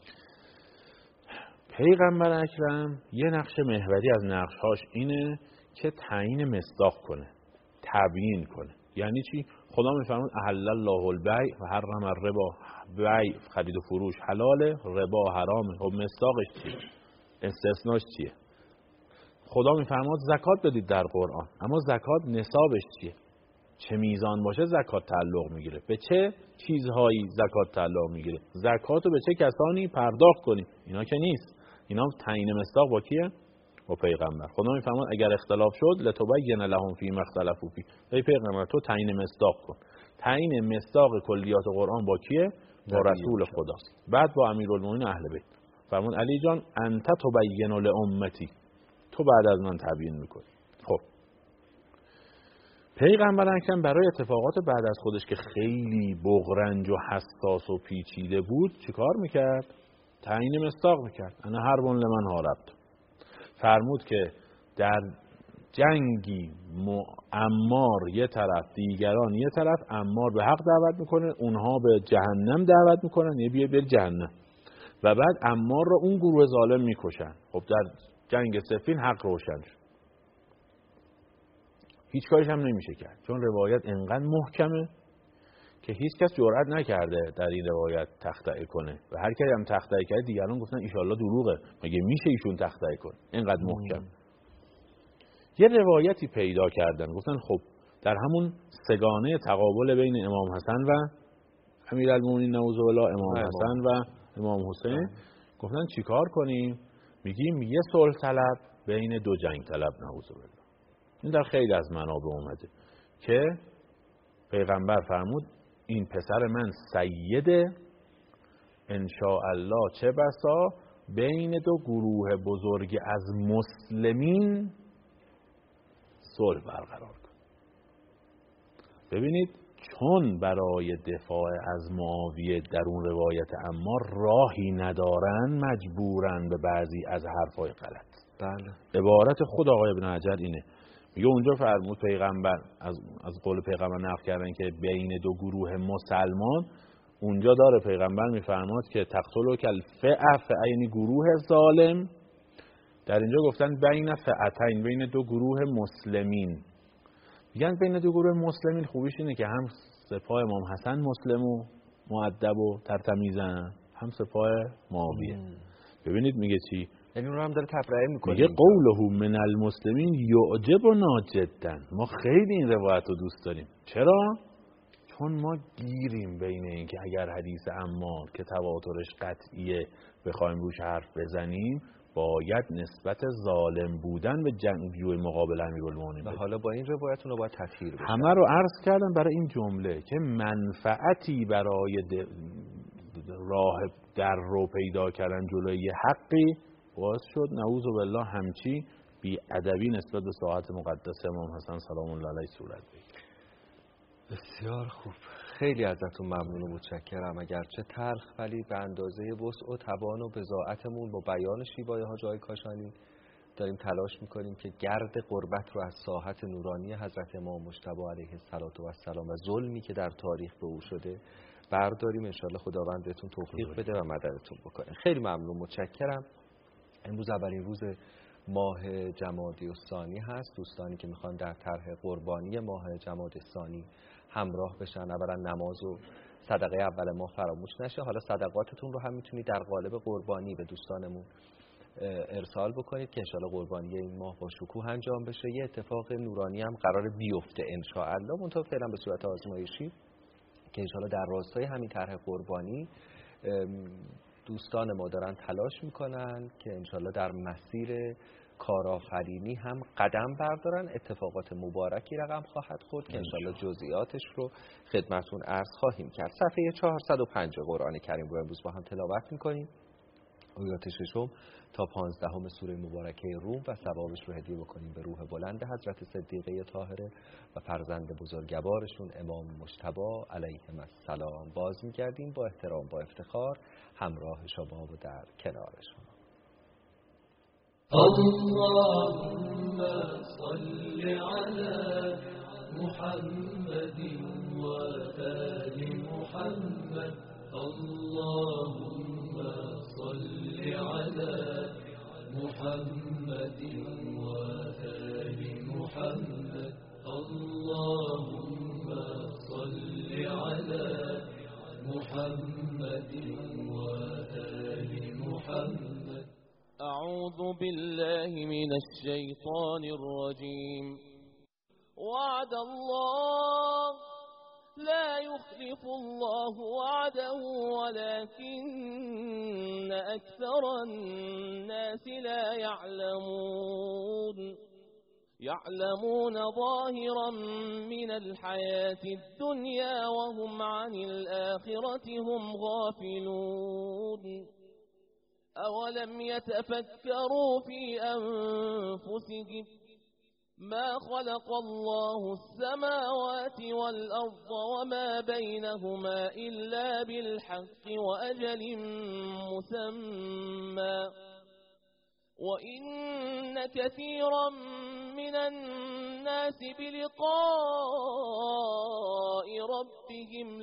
پیغمبر اکرم یه نقش محوری از نقشهاش اینه که تعیین مصداق کنه، تبیین کنه. یعنی چی؟ خدا میفرماد احل الله البیع و حرم الربا، بیع خرید و فروش حلاله، ربا حرامه. خب مصداقش چیه؟ استثناش چیه؟ خدا میفرماد زکات بدید در قرآن، اما زکات نصابش چیه؟ چه میزان باشه زکات تعلق میگیره؟ به چه چیزهایی زکات تعلق میگیره؟ زکاتو به چه کسانی پرداخت کنیم؟ اینا که نیست. اینا تعیین مصداق با کیه؟ با پیغمبر. خدا میفرماد اگر اختلاف شد لتبین لهم فیما اختلفوا فیه. ای پیغمبر تو تعیین مصداق کن. تعیین مصداق کلیات قرآن با کیه؟ با رسول خداست. بعد با امیرالمومنین اهل بیت. فرمود علی جان انت تبین لامتی، تو بعد از من تبیین میکنی. خب پیغمبر اکرم برای اتفاقات بعد از خودش که خیلی بغرنج و حساس و پیچیده بود چیکار میکرد؟ تعیین مصداق میکرد. انا حرب لمن حاربت. فرمود که در جنگی عمار یه طرف دیگران یه طرف، عمار به حق دعوت میکنه، اونها به جهنم دعوت میکنن، یه بیه بر جهنم، و بعد عمار رو اون گروه ظالم میکشن. خب در جنگ صفین حق روشن شد. هیچ کارش هم نمیشه کرد چون روایت انقدر محکمه که هیچ کس جرئت نکرده در این روایت تخطئه کنه و هر کی هم تخطئه کرد دیگران گفتن ان شاءالله دروغه، مگه میشه ایشون تخطئه کنه؟ اینقدر محکم. یه روایتی پیدا کردن گفتن خب در همون سگانه تقابل بین امام حسن و امیرالمومنین نعوذ بالله، امام حسن و امام حسین، گفتن چیکار کنیم؟ میگیم یه صلح طلب بین دو جنگ طلب نعوذ بالله. این در خیلی از منابع اومده که پیغمبر فرمود این پسر من سیده ان شاء الله چه بسا بین دو گروه بزرگ از مسلمین صلح برقرار کن. ببینید چون برای دفاع از معاویه در اون روایت عمار راهی ندارن مجبورن به بعضی از حرفای غلط. بله. عبارت خود آقای ابن حجر اینه، میگه اونجا فرمود پیغمبر از از قول پیغمبر نقل کردن که بین دو گروه مسلمان، اونجا داره پیغمبر میفرماد که تقتلوا کالفئه، فئه یعنی گروه ظالم. در اینجا گفتن بین فئتین، بین دو گروه مسلمین. میگن بین دو گروه مسلمین خوبیش اینه که هم سپاه امام حسن مسلم و مؤدب و ترتمیزن، هم سپاه معاویه. ببینید میگه چی؟ یعنی اون رو هم داره تبرئه میکنه. میگه قوله من المسلمین یعجبنا جدا. ما خیلی این روایت رو دوست داریم. چرا؟ چون ما گیریم بین این که اگر حدیث عمار که تواترش قطعیه بخوایم روش حرف بزنیم، باید نسبت ظالم بودن به جنگجوی مقابل امیرالمومنین و حالا با این روایت اون رو باید تطهیر بشه. همه رو عرض کردم برای این جمله که منفعتی برای راه در رو پیدا کردن جلوی یه حقی باعث شد نعوذ بالله همچی بی ادبی نسبت به ساعت مقدس امام حسن سلام الله علیه صورت بگیره. بسیار خوب، خیلی ازتون ممنون و متشکرم. اگرچه تلخ ولی به اندازه وسع و توان و بضاعتمون با بیان شیوای حاج آقای کاشانی داریم تلاش میکنیم که گرد غربت رو از ساحت نورانی حضرت امام مجتبی علیه السلام و ظلمی که در تاریخ به او شده برداریم. انشالله خداوند بهتون توفیق بده و مددتون بکنه. خیلی ممنون، متشکرم. امروز اولین روز ماه جمادی الثانی هست. دوستانی که میخوان در طرح قربانی ماه جمادی الثانی همراه بشن، اولا نماز و صدقه اول ماه فراموش نشه. حالا صدقاتتون رو هم میتونید در قالب قربانی به دوستانمون ارسال بکنید که انشالله قربانی این ماه با شکوه انجام بشه. یه اتفاق نورانی هم قرار بیفته انشاءالله، منتها فعلا به صورت آزمایشی، که انشالله در راستای همین طرح قربانی دوستان ما دارن تلاش میکنن که انشالله در مسیر کارآفرینی هم قدم بردارن. اتفاقات مبارکی رقم خواهد خورد که انشالله جزئیاتش رو خدمتون عرض خواهیم کرد. صفحه چهارصد و پنج قرآن کریم رو امروز با هم تلاوت میکنیم. آیات ششم تا پانزدهم سوره مبارکه روم و ثوابش رو هدیه بکنیم به روح بلند حضرت صدیقه طاهره و فرزند بزرگوارشون امام مجتبی علیهم السلام. باز می‌گردیم با احترام با افتخار همراه شما و در کنار شما. اللهم صل علی محمد و آل محمد. اللهم صل علی محمد و آل محمد. اللهم صل علی محمد و آل محمد. أعوذ بالله من الشيطان الرجيم. وعد الله لا يخلف الله وعده ولكن أكثر الناس لا يعلمون. يعلمون ظاهرا من الحياة الدنيا وهم عن الآخرة هم غافلون. أولم يتفكروا في أنفسهم ما خلق الله السماوات والأرض وما بينهما إلا بالحق وأجل مسمى وإن كثيرا من الناس بلقاء ربهم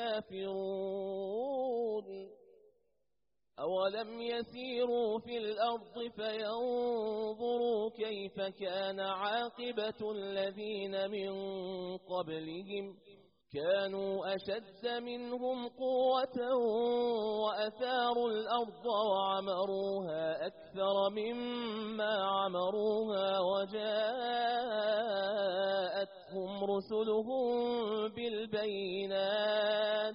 لكافرون. أولم يسيروا في الأرض فينظروا كيف كان عاقبة الذين من قبلهم كانوا أشد منهم قوة وأثاروا الأرض وعمروها أكثر مما عمروها وجاءتهم رسلهم بالبينات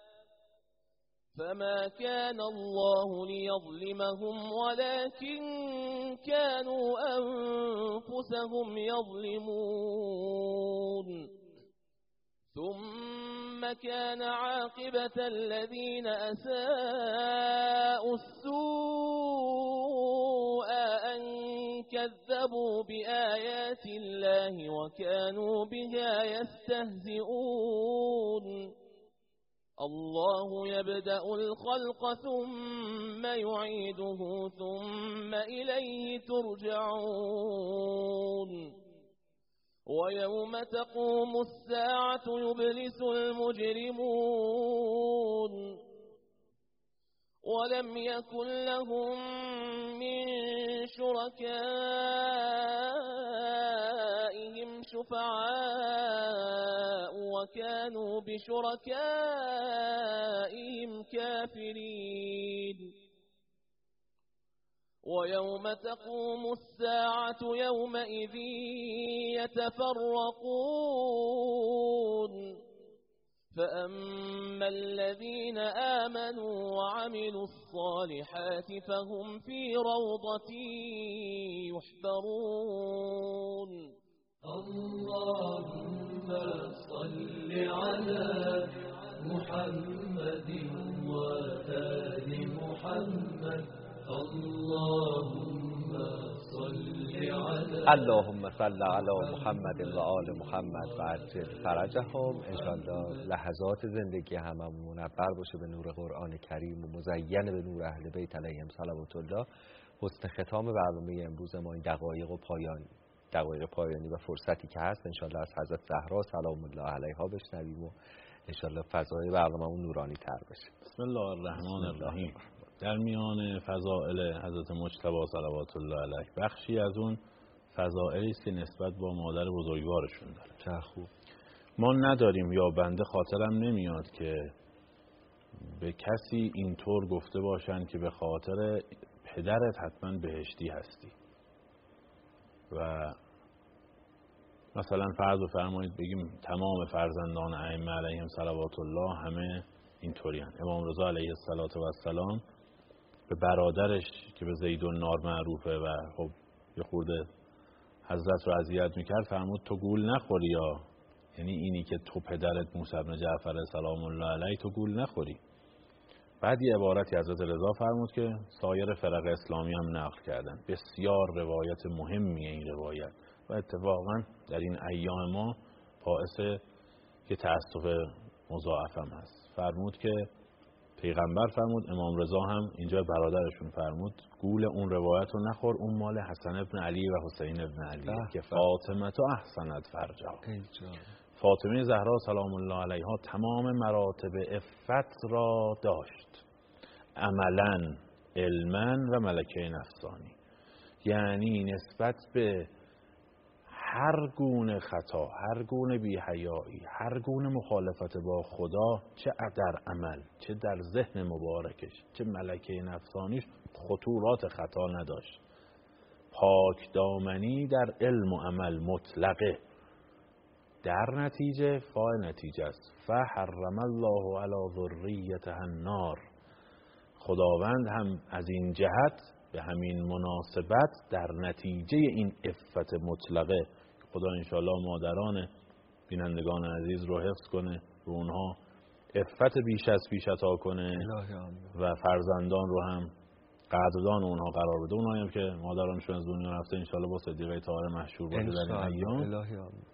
فما كان الله ليظلمهم ولكن كانوا أنفسهم يظلمون. ثم كان عاقبة الذين أساءوا السوء أن كذبوا بآيات الله وكانوا بها يستهزئون. الله يبدأ الخلق ثم يعيده ثم إليه ترجعون. ويوم تقوم الساعة يبلس المجرمون ولم يكن لهم من شركائهم شفعاء وكانوا بشركائهم كافرين ويوم تقوم الساعة يومئذ يتفرقون فأما الذين آمنوا وعملوا الصالحات فهم في روضة يحبرون. اللهم صل على محمد وآل محمد. اللهم صل على اللهم صل علی محمد و آل محمد و عجل فرجهم. انشالله لحظات زندگی هممون منور باشه به نور قرآن کریم و مزین به نور اهل بیت علیهم صلوات الله. حسن ختام برنامه امروز ما این دقایق و پایان دقایق پایانی و فرصتی که هست انشالله از حضرت زهرا سلام الله علیها بشنویم و انشالله فضای برنامه‌مون نورانی تر بشه. بسم الله الرحمن الرحیم. در میان فضائل حضرت مجتبی صلوات الله علیه بخشی از اون فضائلی است که نسبت با مادر بزرگوارشون داره. چه خوب. ما نداریم یا بنده خاطرم نمیاد که به کسی اینطور گفته باشن که به خاطر پدرت حتما بهشتی هستی. و مثلا فرض بفرمایید بگیم تمام فرزندان ائمه علیهم صلوات الله همه اینطوری هستند. امام رضا علیه السلام به برادرش که به زید النار معروفه و خب یه خورده حضرت رو اذیت میکرد فرمود تو گول نخوری، یا یعنی اینی که تو پدرت موسی بن جعفر سلام الله علیه تو گول نخوری. بعد یه عبارتی حضرت رضا فرمود که سایر فرق اسلامی هم نقل کردن. بسیار روایت مهمیه این روایت و اتفاقا در این ایام ما باعث که تأسف مضاعف هم هست. فرمود که پیغمبر فرمود، امام رضا هم اینجا برادرشون فرمود گول اون روایت رو نخور، اون مال حسن ابن علی و حسین ابن علی که فاطمه تو احسنت فرجها. فاطمه زهرا سلام الله علیها تمام مراتب عفت را داشت، عملا، علما و ملکه نفسانی. یعنی نسبت به هر گونه خطا، هر گونه بی‌حیایی، هر گونه مخالفت با خدا، چه در عمل، چه در ذهن مبارکش، چه ملکه نفسانیش، خطورات خطا نداشت. پاک دامنی در علم و عمل مطلقه. در نتیجه فای نتیجه است. فحرم الله علی ذریتها النار. خداوند هم از این جهت به همین مناسبت در نتیجه این عفت مطلقه، خدا انشاءالله مادران بینندگان عزیز رو حفظ کنه، رو اونها عفت بیش از پیش عطا کنه و فرزندان رو هم قدردان اونها قرار بده. اونهایی هم که مادرانشون از دنیا رفته انشاءالله با صدیقه طاهره محشور باشه در این ایام.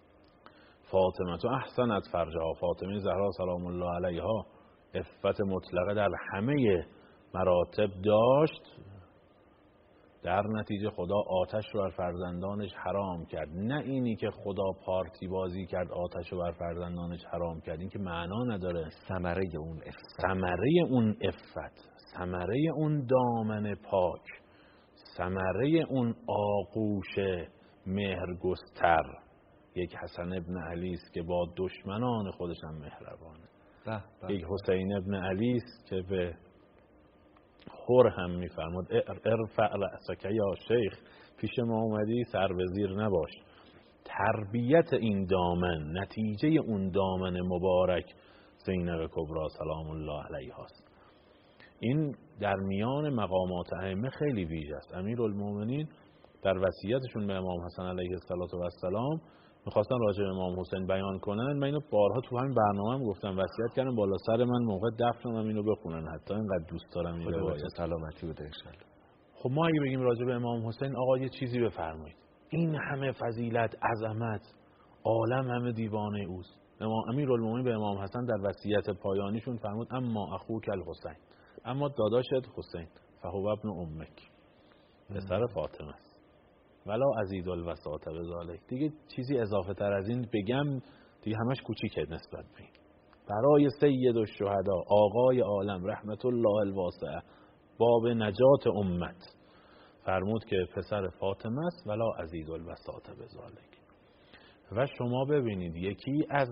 فاطمه تو احسنت فرجها. فاطمه زهرا سلام الله علیها عفت مطلقه در همه مراتب داشت. در نتیجه خدا آتش رو بر فرزندانش حرام کرد. نه اینی که خدا پارتی بازی کرد آتش رو بر فرزندانش حرام کرد، این که معنا نداره. ثمره اون عفت، ثمره اون عفت، ثمره اون دامن پاک، ثمره اون آغوش مهرگستر یک حسن ابن علی است که با دشمنان خودش هم مهربانه. یک حسین ابن علی است که به خور هم میفرماد ارفع رأسک یا شیخ، پیش ما اومدی سر به زیر نباش. تربیت این دامن، نتیجه اون دامن مبارک زینب کبری سلام الله علیها است. این در میان مقامات ائمه خیلی ویژه است. امیرالمومنین در وصیتشون به امام حسن علیه السلام میخواستن راجع به امام حسین بیان کنن. من اینو بارها تو همین برنامه هم گفتم، وصیت کردم بالا سر من موقع دفنم اینو بخونن، حتی اینقدر دوست دارم این روایت. سلامتی بوده ان شاءالله. خب ما اگه بگیم راجع به امام حسین آقا یه چیزی بفرمایید، این همه فضیلت، عظمت، عالم همه دیوانه اوست. امام امیرالمومنین به امام حسن در وصیت پایانیشون فرمود اما اخوک الحسین، اما داداشت حسین فهو ابن امک، پسر فاطمه است. ولا ازید الوساط بذالک. دیگه چیزی اضافه تر از این بگم دیگه همش کوچیکه نسبت به این. برای سید الشهدا آقای عالم رحمت الله الواسعه باب نجات امت فرمود که پسر فاطمه است ولا ازید الوساط بذالک. و شما ببینید یکی از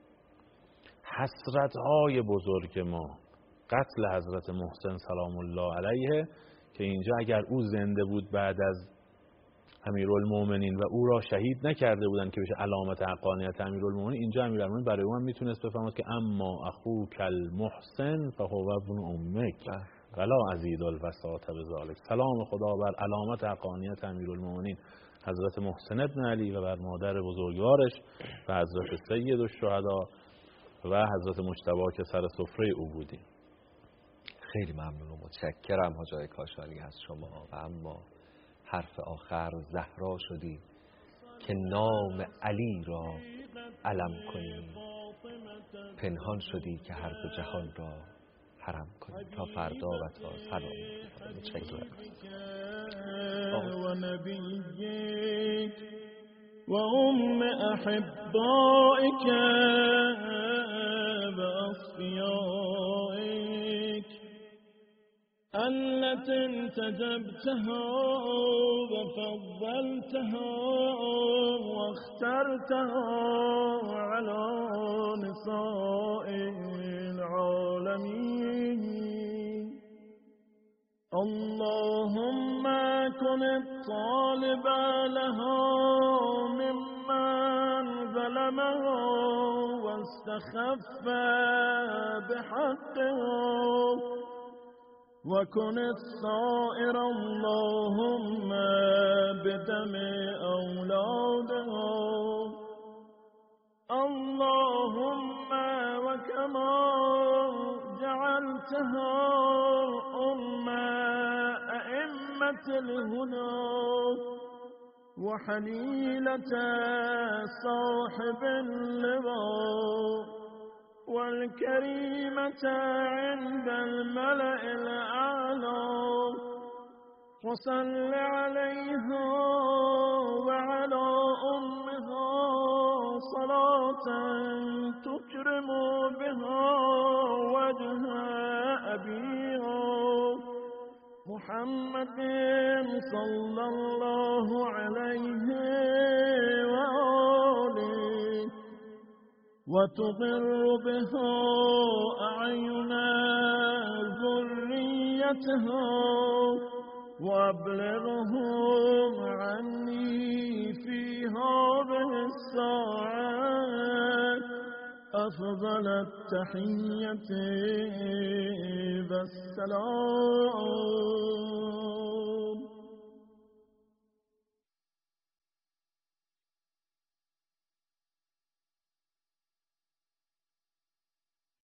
حسرت‌های بزرگ ما قتل حضرت محسن سلام الله علیه که اینجا اگر او زنده بود بعد از امیرالمومنین و او را شهید نکرده بودن که بشه علامت حقانیت امیرالمومنین، اینجا امیرالمومنین برای او هم میتونست بفهمد که اما اخوک المحسن فهو ابن امک ولا ازید الوساط بذالک. سلام خدا بر علامت حقانیت امیرالمومنین حضرت محسن ابن علی و بر مادر بزرگوارش و حضرت سید الشهدا و حضرت مجتبی که سر سفره او بودیم. خیلی ممنون و متشکرم حاج کاشانی از شما. و اما حرف آخر زهرا شدی که نام علی را علم کنی، پنهان شدی که هر دو جهان را حرم کنی. تا فردا و تا سلام. متشکرم. و نبیک و ام احبائک و اصفیائک التي انتجبتها وفضلتها واخترتها على نساء العالمين. اللهم كن الطالب لها ممن ظلمها واستخف بحقها وكن الصائر اللهم بدم أولادها. اللهم وكما جعلتها أم أئمة الهدى وحليلة صاحب اللواء والكريمة عند الملأ الأعلى، وصل عليها وعلى أمها صلاة تكرم بها وجه أبيها محمد صلى الله عليه وآله، وتضر بها أعين ذريتها وأبلغهم عني في هذه الساعة أفضل التحية والسلام.